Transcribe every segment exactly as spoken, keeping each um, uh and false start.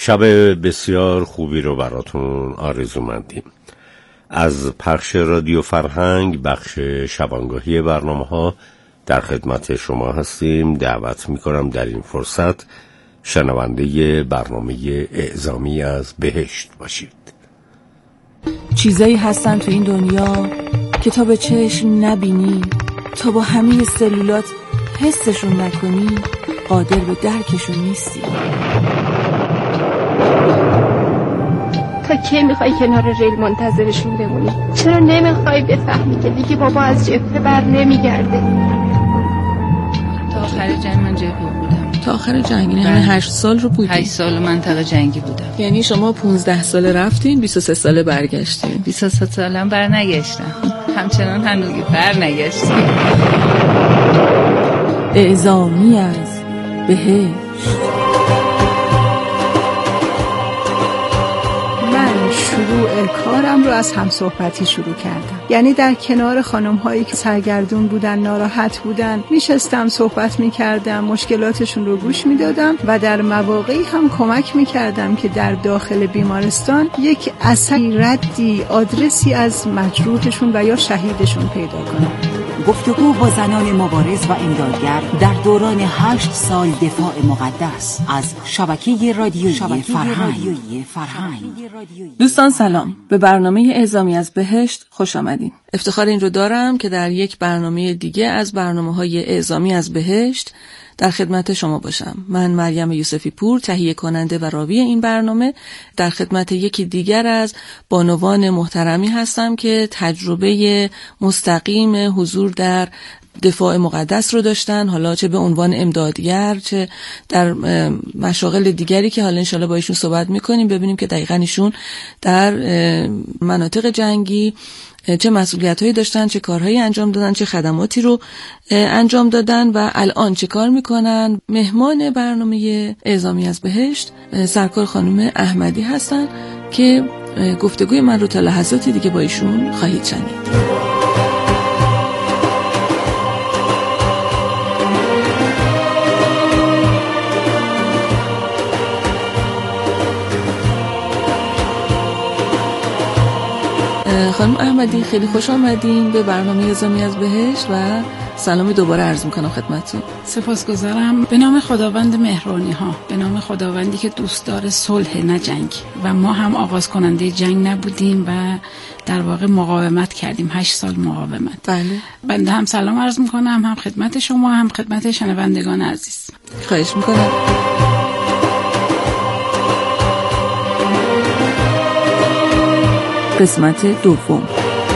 شب بسیار خوبی رو براتون آرزومندیم. از پخش رادیو فرهنگ بخش شبانگاهی برنامه ها در خدمت شما هستیم. دعوت میکنم در این فرصت شنونده برنامه اعزامی از بهشت باشید. چیزایی هستن تو این دنیا که تا به چشم نبینی، تا با همه سلولات حسشون نکنی، قادر به درکشون نیستی. تا کی میخوای کنار ریل منتظرشون بمونی؟ چرا نمیخوای بفهمی که دیگه بابا از جبهه بر نمیگرده؟ تا آخر جنگ من جبهه بودم. تا آخر جنگ یعنی همه هشت سال رو بودی؟ هشت سال منطقه جنگی بودم. یعنی شما پونزده ساله رفتین، بیست و سه ساله برگشتین؟ بیست و سه سالم بر نگشتم، همچنان هنوزی بر نگشتم. اعزامی از بهشت. شروع کارم رو از همصحبتی شروع کردم، یعنی در کنار خانم هایی که سرگردون بودن، ناراحت بودن، میشستم صحبت میکردم، مشکلاتشون رو گوش میدادم و در مواقعی هم کمک میکردم که در داخل بیمارستان یک اثری، ردی، آدرسی از مجروحشون و یا شهیدشون پیدا کنم. گفتگو با زنان مبارز و امدادگر در دوران هشت سال دفاع مقدس از شبکه رادیویی فرهنگ. دوستان سلام، به برنامه اعزامی از بهشت خوش آمدین. افتخار این رو دارم که در یک برنامه دیگه از برنامه‌های اعزامی از بهشت در خدمت شما باشم. من مریم یوسفی پور، تهیه کننده و راوی این برنامه، در خدمت یکی دیگر از بانوان محترمی هستم که تجربه مستقیم حضور در دفاع مقدس رو داشتن، حالا چه به عنوان امدادگر، چه در مشاغل دیگری که حالا انشالله با ایشون صحبت میکنیم، ببینیم که دقیقاً ایشون در مناطق جنگی چه مسئولیت‌هایی داشتن، چه کارهایی انجام دادن، چه خدماتی رو انجام دادن و الان چه کار میکنن. مهمان برنامه اعزامی از بهشت سرکار خانم احمدی هستن که گفتگوی من رو تا لحظاتی دیگه با ایشون خواهید شنید. خانم احمدی خیلی خوش آمدین به برنامه اعزامی از بهشت و سلامی دوباره عرض میکنم خدمتتون. سپاسگزارم. به نام خداوند مهربانی ها، به نام خداوندی که دوستدار صلح نه جنگ، و ما هم آغاز کننده جنگ نبودیم و در واقع مقاومت کردیم، هشت سال مقاومت. بله. بنده هم سلام عرض میکنم، هم خدمت شما هم خدمت شنوندگان عزیز. خواهش میکنم. قسمت دوم.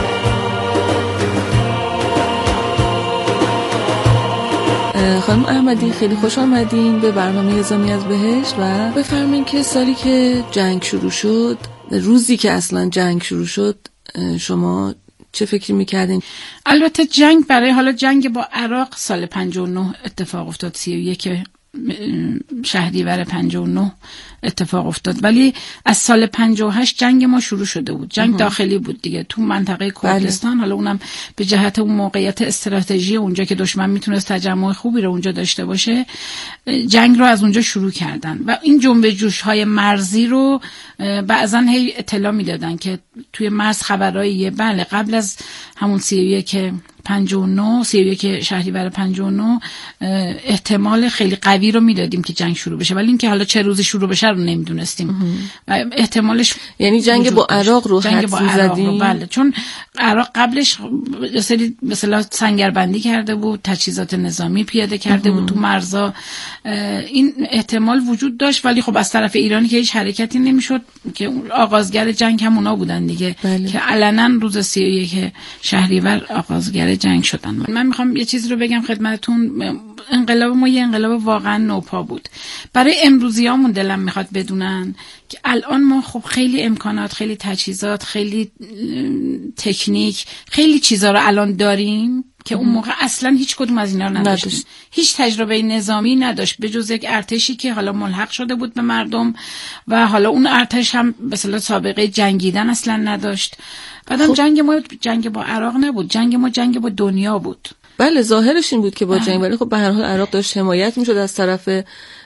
خانم احمدی خیلی خوش آمدین به برنامه اعزامی از بهشت و بفرمایید که سالی که جنگ شروع شد، روزی که اصلا جنگ شروع شد، شما چه فکری میکردین؟ البته جنگ برای حالا جنگ با عراق سال پنجاه و نه اتفاق افتاد، سی و یک شهریور پنجاه و نه اتفاق افتاد، ولی از سال پنجاه و هشت جنگ ما شروع شده بود. جنگ داخلی بود دیگه تو منطقه کردستان. بله. حالا اونم به جهت اون موقعیت استراتژی اونجا که دشمن میتونست تجمع خوبی رو اونجا داشته باشه، جنگ رو از اونجا شروع کردن و این جنب جوش های مرزی رو بعضا هی اطلاع میدادن که توی مرز خبرایی، بله قبل از همون سی و یک پنجاه و نه سی و یک شهریور پنجاه و نه احتمال خیلی قوی رو میدادیم که جنگ شروع بشه، ولی اینکه حالا چه روزی شروع بشه رو نمیدونستیم. و احتمالش یعنی جنگ با عراق رو حدس می‌زدیم. بله، چون عراق قبلش سری مثلا سنگربندی کرده بود، تجهیزات نظامی پیاده کرده بود تو مرزا، این احتمال وجود داشت، ولی خب از طرف ایرانی که هیچ حرکتی نمیشد، که آغازگر جنگ هم اونا بودن دیگه. بله. که علنا روز سی و یک شهریور آغازگر جنگ شدن. من میخوام یه چیزی رو بگم خدمتتون. انقلاب ما یه انقلاب واقعا نوپا بود. برای امروزیامون دلم میخواد بدونن که الان ما خب خیلی امکانات، خیلی تجهیزات، خیلی تکنیک، خیلی چیزا رو الان داریم که اون موقع اصلا هیچ کدوم از اینا رو نداشتیم. هیچ تجربه نظامی نداشت به جز یک ارتشی که حالا ملحق شده بود به مردم و حالا اون ارتش هم به اصطلاح سابقه جنگیدن اصلا نداشت. بعدم خب. جنگ ما جنگ با عراق نبود، جنگ ما جنگ با دنیا بود. بله ظاهرش این بود که با جنگ، ولی خب به هر حال عراق داشت حمایت میشد از طرف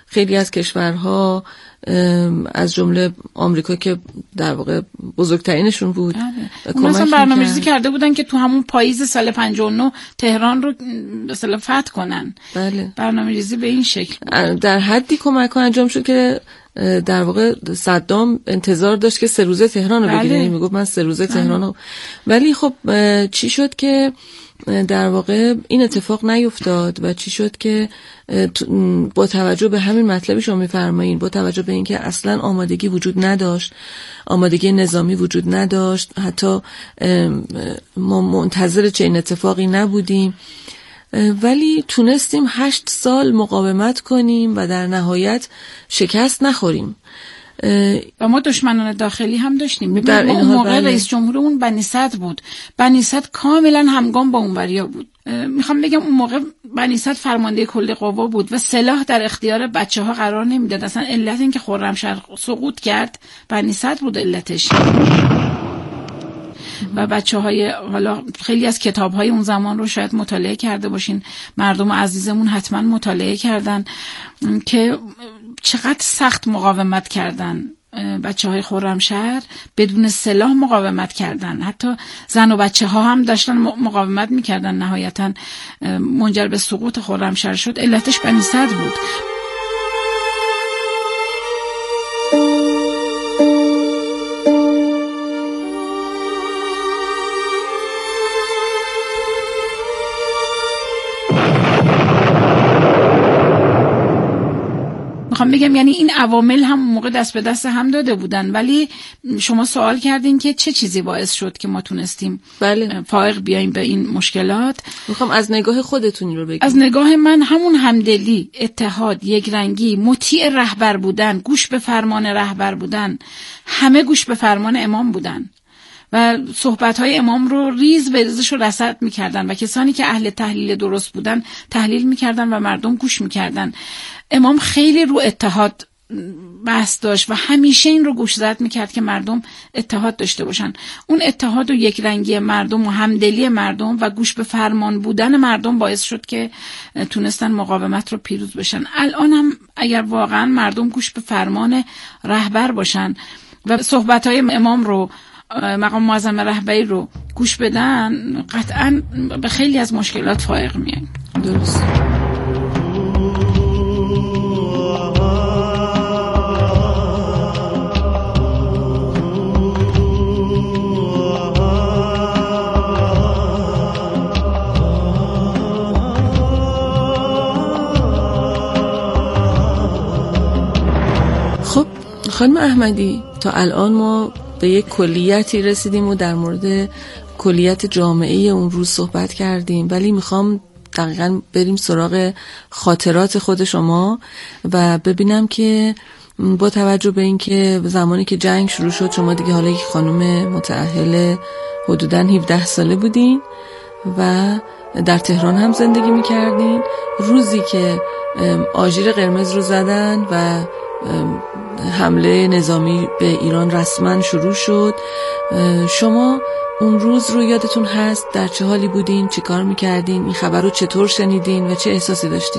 خیلی از کشورها از جمله آمریکا که در واقع بزرگترینشون بود اون مثلا برنامه‌ریزی کرده بودن که تو همون پاییز سال پنجاه و نه تهران رو مثلا فتح کنن. بله. برنامه‌ریزی به این شکل در حدی کمک ها انجام شد که در واقع صدام انتظار داشت که سه روزه تهران رو بگیره. بله. میگفت من سه روزه تهران رو. ولی خب چی شد که در واقع این اتفاق نیفتاد و چی شد که با توجه به همین مطلبی شما میفرمایین، با توجه به اینکه اصلا آمادگی وجود نداشت، آمادگی نظامی وجود نداشت، حتی ما منتظر چنین اتفاقی نبودیم، ولی تونستیم هشت سال مقاومت کنیم و در نهایت شکست نخوریم. و ما دشمنان داخلی هم داشتیم. ببینید اون موقع بله. رئیس جمهورمون بنی صدر بود. بنی صدر کاملا همگام با اونوریا بود. میخوام بگم اون موقع بنی صدر فرمانده کل قوا بود و سلاح در اختیار بچه‌ها قرار نمیداد. اصلا علت این که خرمشهر سقوط کرد بنی صدر بود علتش. و بچه‌های حالا خیلی از کتاب‌های اون زمان رو شاید مطالعه کرده باشین، مردم عزیزمون حتما مطالعه کردن که چقدر سخت مقاومت کردن بچه‌های خرمشهر، بدون سلاح مقاومت کردن، حتی زن و بچه‌ها هم داشتن مقاومت می‌کردن، نهایتاً منجر به سقوط خرمشهر شد. علتش بنی صدر بود. میخوام بگم یعنی این عوامل هم موقع دست به دست هم داده بودن، ولی شما سوال کردین که چه چیزی باعث شد که ما تونستیم بله. فائق بیاییم به این مشکلات. میخوام از نگاه خودتون رو بگید. از نگاه من همون همدلی، اتحاد، یکرنگی، مطیع رهبر بودن، گوش به فرمان رهبر بودن، همه گوش به فرمان امام بودن و صحبت‌های امام رو ریز به ریزش رو رصد می‌کردن و کسانی که اهل تحلیل درست بودن تحلیل می‌کردن و مردم گوش می‌کردن. امام خیلی رو اتحاد بحث داشت و همیشه این رو گوشزد می‌کرد که مردم اتحاد داشته باشن. اون اتحاد و یکرنگی مردم و همدلی مردم و گوش به فرمان بودن مردم باعث شد که تونستن مقاومت رو پیروز بشن. الان هم اگر واقعا مردم گوش به فرمان رهبر باشن و صحبت‌های امام رو، مقام معظم رهبری رو گوش بدن، قطعاً به خیلی از مشکلات فائق میاییم. درست. خب خانم احمدی، تا الان ما به یک کلیتی رسیدیم و در مورد کلیت جامعه اون روز صحبت کردیم، ولی میخوام دقیقاً بریم سراغ خاطرات خود شما و ببینم که با توجه به این که زمانی که جنگ شروع شد شما دیگه حالا یک خانم متأهل حدوداً هفده ساله بودین و در تهران هم زندگی میکردین، روزی که آژیر قرمز رو زدن و حمله نظامی به ایران رسما شروع شد، شما اون روز رو یادتون هست؟ در چه حالی بودین؟ چی کار میکردین؟ این خبر رو چطور شنیدین و چه احساسی داشتین؟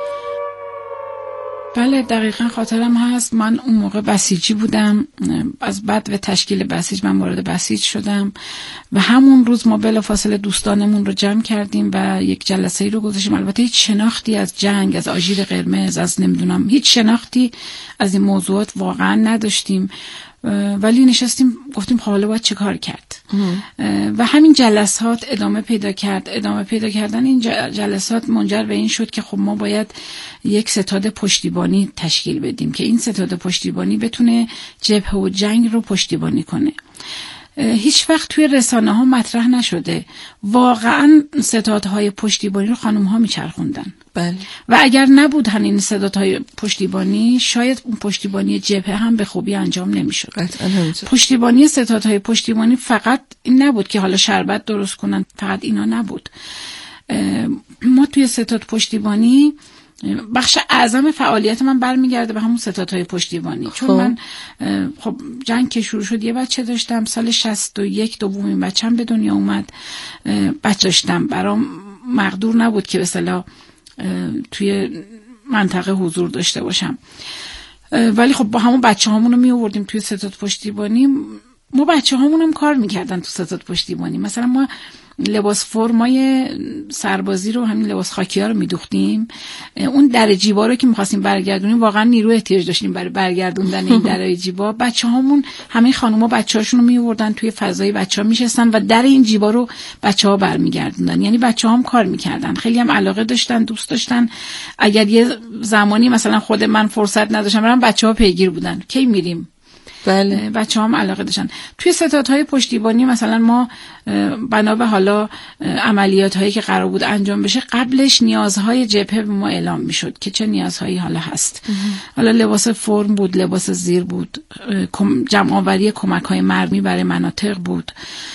بله دقیقا خاطرم هست. من اون موقع بسیجی بودم، از بعد و تشکیل بسیج من وارد بسیج شدم و همون روز ما بلافاصله دوستانمون رو جمع کردیم و یک جلسه رو گذاشتیم. البته هیچ شناختی از جنگ، از آژیر قرمز، از نمیدونم هیچ شناختی از این موضوعات واقعا نداشتیم، ولی نشستیم گفتیم حالا باید چه کار کرد و همین جلسات ادامه پیدا کرد. ادامه پیدا کردن این جلسات منجر به این شد که خب ما باید یک ستاد پشتیبانی تشکیل بدیم که این ستاد پشتیبانی بتونه جبهه و جنگ رو پشتیبانی کنه. هیچ وقت توی رسانه ها مطرح نشده. واقعا ستادهای پشتیبانی رو خانم ها میچرخوندن. بله. و اگر نبود همین ستادهای پشتیبانی شاید اون پشتیبانی جبهه هم به خوبی انجام نمیشد. پشتیبانی ستادهای پشتیبانی فقط این نبود که حالا شربت درست کنن، فقط اینا نبود. ما توی ستاد پشتیبانی بخش اعظم فعالیت من برمیگرده به همون ستادهای پشتیبانی. چون من خب جنگ که شروع شد یه بچه داشتم، سال شصت و یک دومین بچه‌م به دنیا اومد. بچه داشتم، برام مقدور نبود که به اصطلاح توی منطقه حضور داشته باشم. ولی خب با همون بچه هامون رو می آوردیم توی ستاد پشتیبانی. ما بچه هامون هم کار میکردن تو ستاد پشتیبانی. مثلا ما لباس فرمای سربازی رو، همین لباس خاکی ها رو میدوختیم. اون در جیبا رو که میخواستیم برگردونیم واقعا نیرو احتیاج داشتیم برای برگردوندن این در جیبا. بچه هامون، همه خانوما بچه هاشون رو میوردن توی فضای بچه ها میشستن و در این جیبا رو بچه ها برمیگردوندن. یعنی بچه هم کار میکردن، خیلی هم علاقه داشتن، دوست داشتن. اگر یه زمانی مثلا خود من فرصت نداشتم برم، بچه ها پیگیر بودن کی میریم. بله، بچه هم علاقه داشتن. توی ستادهای پشتیبانی مثلا ما بنا به حالا عملیات هایی که قرار بود انجام بشه، قبلش نیازهای جبهه به ما اعلام میشد که چه نیازهایی حالا هست. حالا لباس فرم بود، لباس زیر بود، جمع آوری کمک های مرمی برای مناطق بود،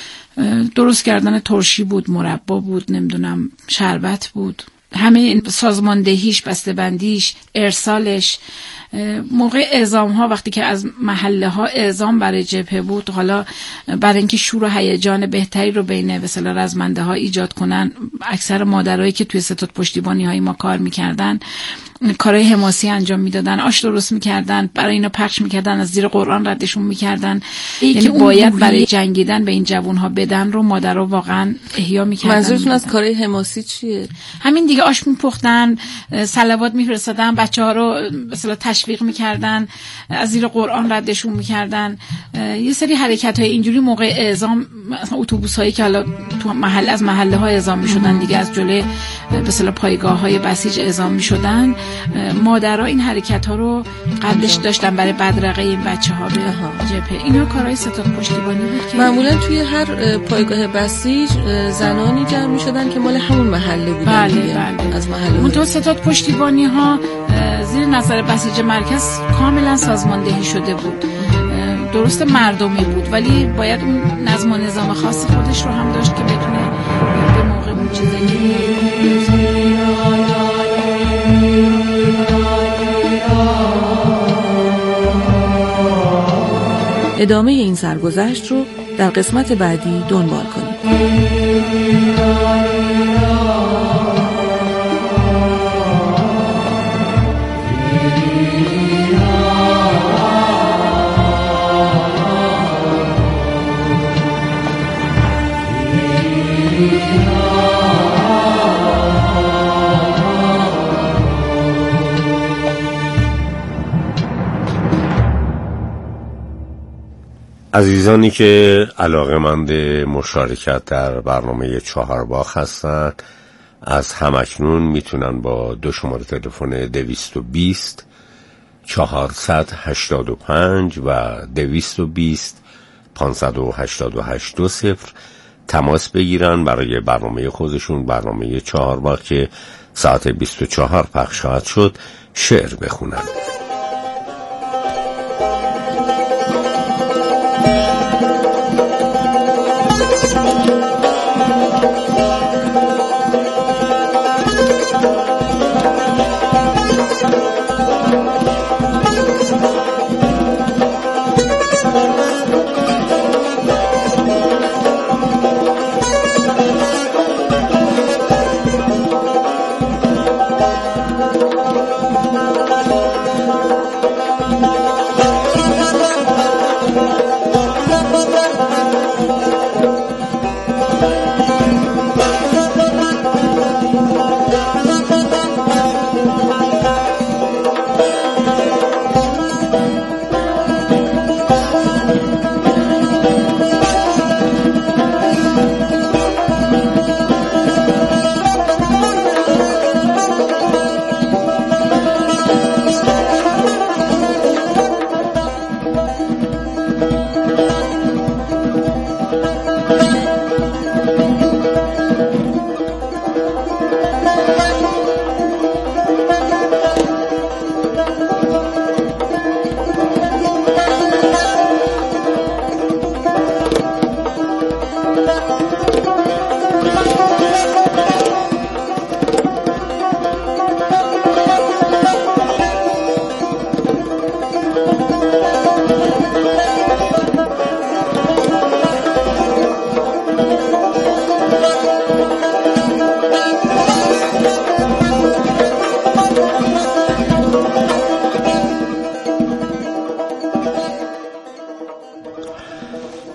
درست کردن ترشی بود، مربا بود، نمیدونم شربت بود، همه سازماندهیش، بسته‌بندیش، ارسالش. موقع اعزام ها وقتی که از محله ها اعزام برای جبهه بود، حالا برای اینکه شور و هیجان بهتری رو بین به اصطلاح رزمنده ها ایجاد کنن، اکثر مادرایی که توی ستاد پشتیبانی های ما کار میکردن کارهای حماسی انجام میدادن، آش درست میکردن، برای اینا پخش میکردن، از زیر قرآن ردشون میکردن. یعنی باید برای جنگیدن به این جوون ها بدن رو مادرها واقعا احیا میکردن. منظورتون از کارهای حماسی چیه؟ همین دیگه، آش میپختن، صلوات میفرستادن، بچه‌ها رو به اصطلاح تشویق میکردن، از زیر قرآن ردشون میکردن. یه سری حرکت‌های اینجوری موقع اعزام، مثلا اتوبوس‌هایی که حالا تو محل از محله ها اعزام میشدن دیگه، از جلوی به اصطلاح پایگاه‌های بسیج اعزام میشدن، مادرها این حرکت ها رو قبلش داشتن برای بدرقه این بچه ها به جبهه. اینا کارهای ستاد پشتیبانی بود که معمولا توی هر پایگاه بسیج زنانی جمع می شدن که مال همون محله بودن. بله بله. از محله منطقه ستاد پشتیبانی ها زیر نظر بسیج مرکز کاملا سازماندهی شده بود. درست مردمی بود ولی باید اون نظم و نظام خاص خودش رو هم داشت که بتونه به موقع اون چیزایی. ادامه این سرگذشت رو در قسمت بعدی دنبال کنید. عزیزانی که علاقه‌مند مشارکت در برنامه چهارباغ هستند، از همکنون میتونن با دو شماره تلفن دویست و بیست چهارصد و هشتاد و پنج و دویست و بیست پانصد و هشتاد و هشت دو صفر تماس بگیرن برای برنامه خودشون، برنامه چهارباغ که ساعت بیست و چهار پخش خواهد شد، شعر بخونن.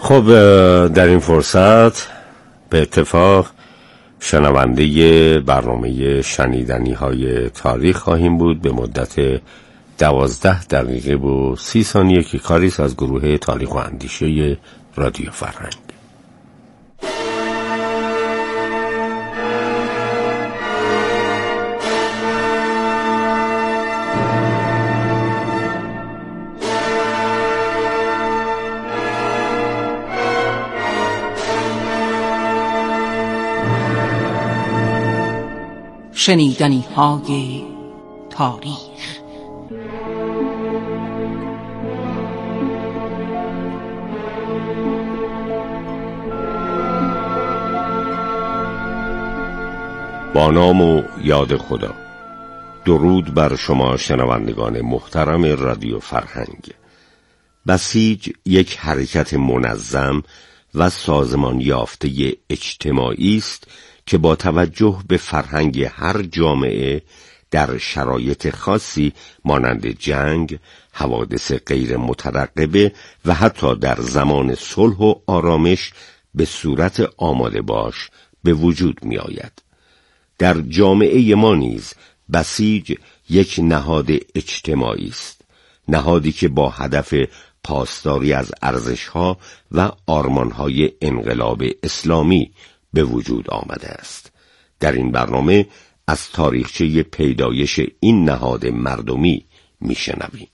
خب در این فرصت به اتفاق شنونده برنامه شنیدنی های تاریخ خواهیم بود به مدت دوازده دقیقه و سی ثانیه که کاریست از گروه تاریخ و اندیشه رادیو فرهنگ. شنیدنی های تاریخ. با نام و یاد خدا. درود بر شما شنوندگان محترم رادیو فرهنگ. بسیج یک حرکت منظم و سازمان یافته اجتماعی است که با توجه به فرهنگ هر جامعه در شرایط خاصی مانند جنگ، حوادث غیر مترقبه و حتی در زمان صلح و آرامش به صورت آماده باش به وجود می آید. در جامعه ما نیز بسیج یک نهاد اجتماعی است، نهادی که با هدف پاسداری از ارزش‌ها و آرمان‌های انقلاب اسلامی به وجود آمده است. در این برنامه از تاریخچه پیدایش این نهاد مردمی میشنویم.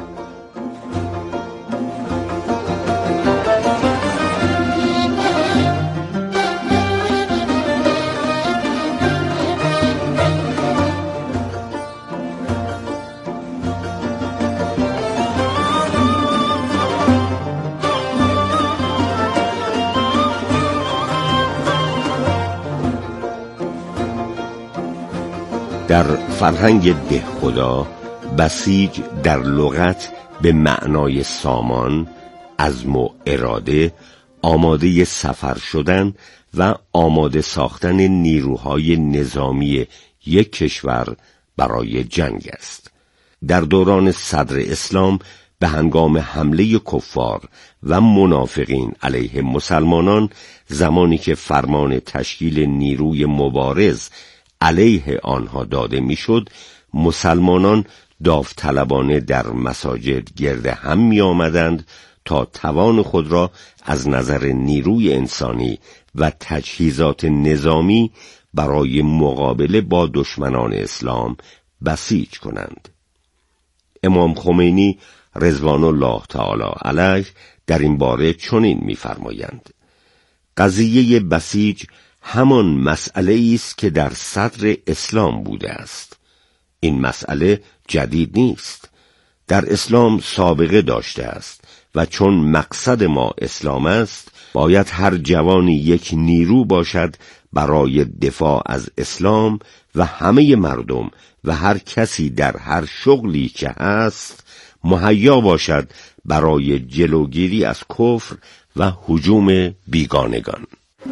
در فرهنگ دهخدا بسیج در لغت به معنای سامان، عزم و اراده، آماده سفر شدن و آماده ساختن نیروهای نظامی یک کشور برای جنگ است. در دوران صدر اسلام به هنگام حمله کفار و منافقین علیه مسلمانان، زمانی که فرمان تشکیل نیروی مبارز علیه آنها داده میشد، مسلمانان داوطلبانه در مساجد گرد هم می آمدند تا توان خود را از نظر نیروی انسانی و تجهیزات نظامی برای مقابله با دشمنان اسلام بسیج کنند. امام خمینی رضوان الله تعالی علیه در این باره چنین می‌فرمایند: قضیه بسیج همان مسئله است که در صدر اسلام بوده است. این مسئله جدید نیست، در اسلام سابقه داشته است و چون مقصد ما اسلام است، باید هر جوانی یک نیرو باشد برای دفاع از اسلام و همه مردم و هر کسی در هر شغلی که هست مهیا باشد برای جلوگیری از کفر و هجوم بیگانگان.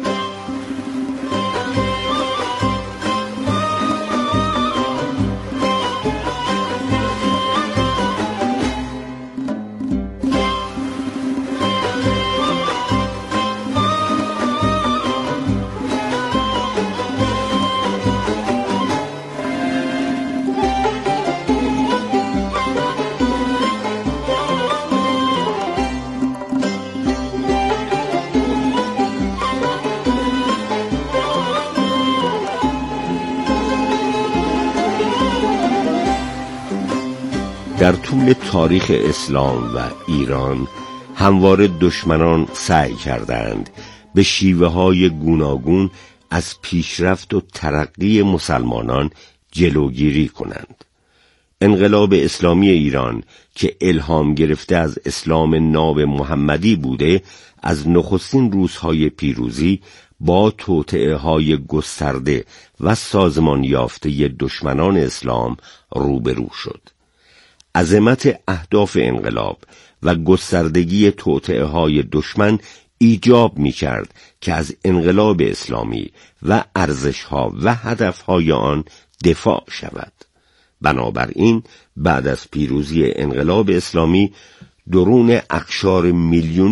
در طول تاریخ اسلام و ایران همواره دشمنان سعی کردند به شیوه های گوناگون از پیشرفت و ترقی مسلمانان جلوگیری کنند. انقلاب اسلامی ایران که الهام گرفته از اسلام ناب محمدی بوده، از نخستین روزهای پیروزی با توطئه های گسترده و سازمان یافته دشمنان اسلام روبرو شد. عظمت اهداف انقلاب و گستردگی توطئه های دشمن ایجاب می کرد که از انقلاب اسلامی و ارزشها و هدفهای آن دفاع شود. بنابراین بعد از پیروزی انقلاب اسلامی درون اقشار میلیونی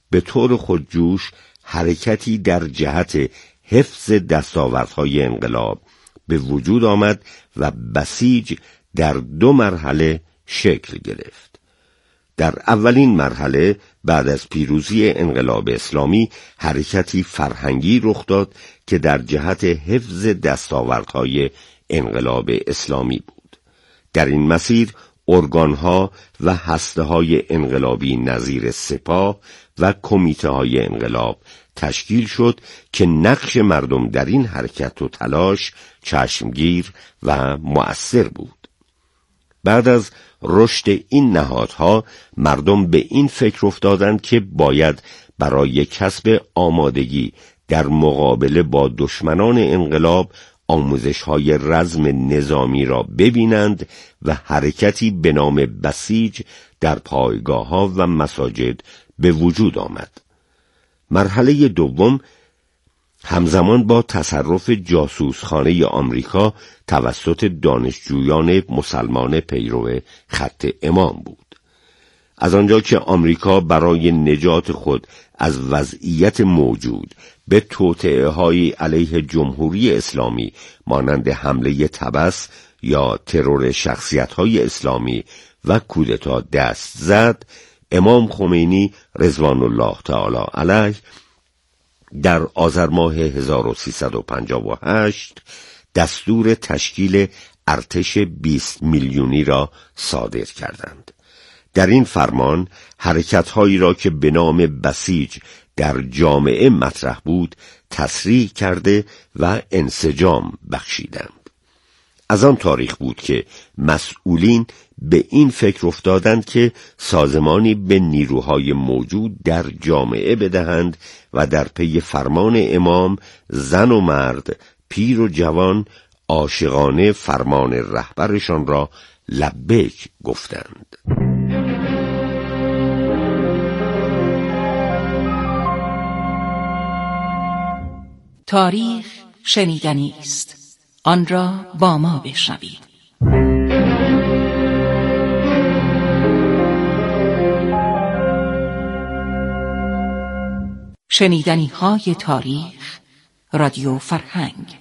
به طور خودجوش حرکتی در جهت حفظ دستاوردهای انقلاب به وجود آمد و بسیج در دو مرحله شکل گرفت. در اولین مرحله بعد از پیروزی انقلاب اسلامی حرکتی فرهنگی رخ داد که در جهت حفظ دستاوردهای انقلاب اسلامی بود. در این مسیر ارگانها و هسته‌های انقلابی نظیر سپاه و کمیته‌های انقلاب تشکیل شد که نقش مردم در این حرکت و تلاش چشمگیر و مؤثر بود. بعد از رشد این نهادها مردم به این فکر افتادند که باید برای کسب آمادگی در مقابله با دشمنان انقلاب آموزش‌های رزم نظامی را ببینند و حرکتی به نام بسیج در پایگاه‌ها و مساجد به وجود آمد. مرحله دوم همزمان با تصرف جاسوسخانه آمریکا توسط دانشجویان مسلمان پیرو خط امام بود. از آنجا که آمریکا برای نجات خود از وضعیت موجود به توطئه‌های علیه جمهوری اسلامی مانند حمله طبس یا ترور شخصیت‌های اسلامی و کودتا دست زد، امام خمینی رضوان الله تعالی علیه در آذر ماه هزار و سیصد و پنجاه و هشت دستور تشکیل ارتش بیست میلیونی را صادر کردند. در این فرمان حرکت‌هایی را که به نام بسیج در جامعه مطرح بود تصریح کرده و انسجام بخشیدند. از آن تاریخ بود که مسئولین به این فکر افتادند که سازمانی به نیروهای موجود در جامعه بدهند و در پی فرمان امام زن و مرد، پیر و جوان عاشقانه فرمان رهبرشان را لبیک گفتند. تاریخ شنیدنی است، آن را با ما بشنوید. شنیدنی های تاریخ، رادیو فرهنگ.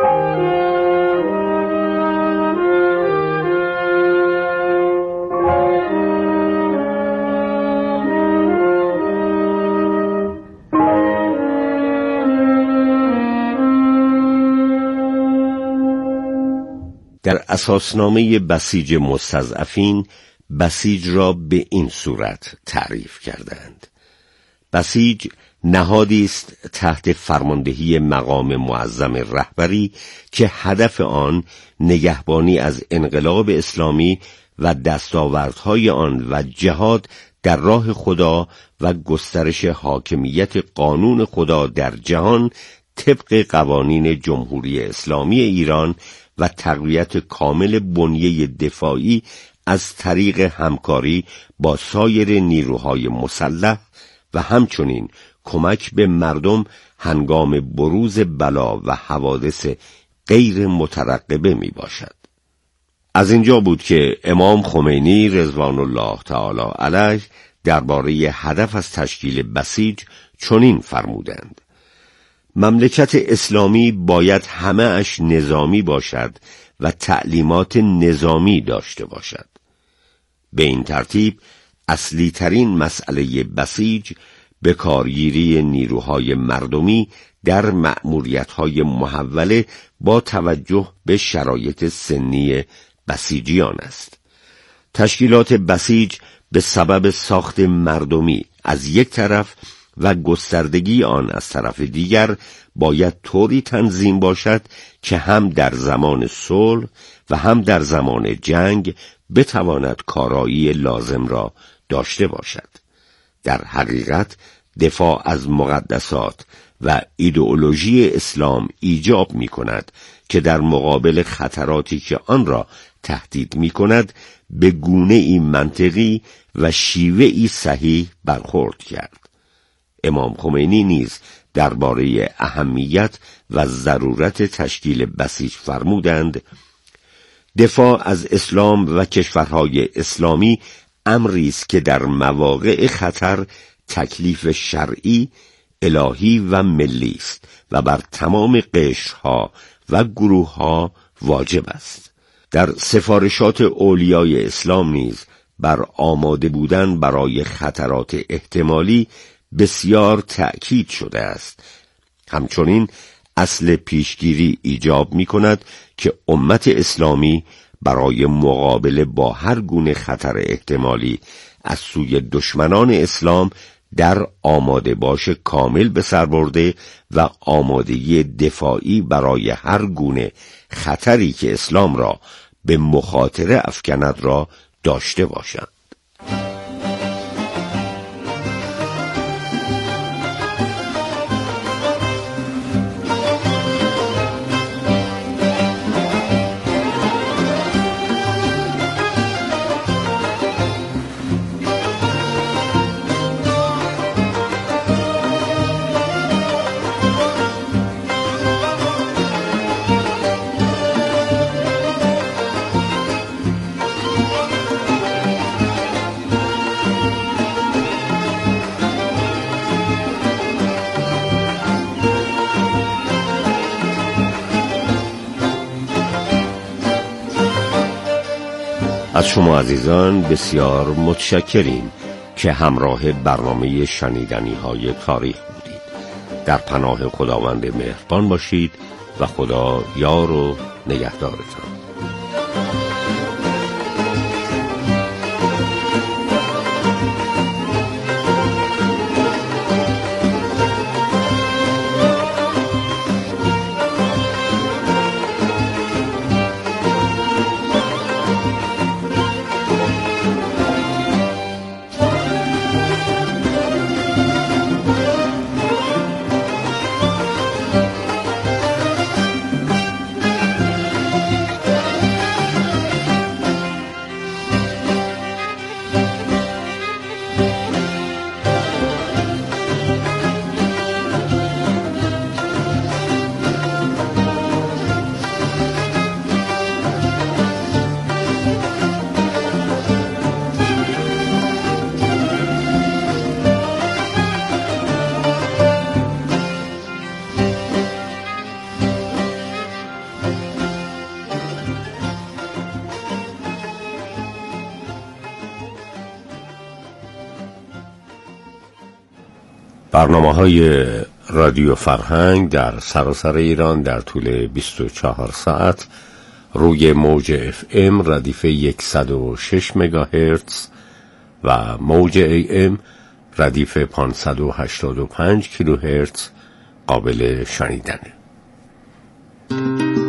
در اساسنامه بسیج مستضعفین بسیج را به این صورت تعریف کردند: بسیج نهادی است تحت فرماندهی مقام معظم رهبری که هدف آن نگهبانی از انقلاب اسلامی و دستاوردهای آن و جهاد در راه خدا و گسترش حاکمیت قانون خدا در جهان طبق قوانین جمهوری اسلامی ایران و تقویت کامل بنیه دفاعی از طریق همکاری با سایر نیروهای مسلح و همچنین کمک به مردم هنگام بروز بلا و حوادث غیر مترقبه می باشد. از اینجا بود که امام خمینی رضوان الله تعالی علیه درباره هدف از تشکیل بسیج چنین فرمودند: مملکت اسلامی باید همه اش نظامی باشد و تعلیمات نظامی داشته باشد. به این ترتیب اصلی ترین مسئله بسیج به کارگیری نیروهای مردمی در مأموریت‌های محوله با توجه به شرایط سنی بسیجیان است. تشکیلات بسیج به سبب ساخت مردمی از یک طرف و گستردگی آن از طرف دیگر باید طوری تنظیم باشد که هم در زمان صلح و هم در زمان جنگ بتواند کارایی لازم را داشته باشد. در حقیقت دفاع از مقدسات و ایدئولوژی اسلام ایجاب می کند که در مقابل خطراتی که آن را تهدید می کند به گونه ای منطقی و شیوه ای صحیح برخورد کرد. امام خمینی نیز درباره اهمیت و ضرورت تشکیل بسیج فرمودند: دفاع از اسلام و کشورهای اسلامی امری است که در مواقع خطر تکلیف شرعی، الهی و ملی است و بر تمام قشرها و گروهها واجب است. در سفارشات اولیای اسلام نیز بر آماده بودن برای خطرات احتمالی بسیار تأکید شده است. همچنین اصل پیشگیری ایجاب می کند که امت اسلامی برای مقابله با هر گونه خطر احتمالی از سوی دشمنان اسلام در آماده باش کامل به سر برده و آمادگی دفاعی برای هر گونه خطری که اسلام را به مخاطره افکند را داشته باشند. از شما عزیزان بسیار متشکریم که همراه برنامه شنیدنی های تاریخ بودید. در پناه خداوند مهربان باشید و خدا یار و نگهدارتان. برنامه‌های رادیو فرهنگ در سراسر ایران در طول بیست و چهار ساعت روی موج اف ام ردیف صد و شش مگاهرتز و موج ای ام ردیف پانصد و هشتاد و پنج کیلوهرتز قابل شنیدنه.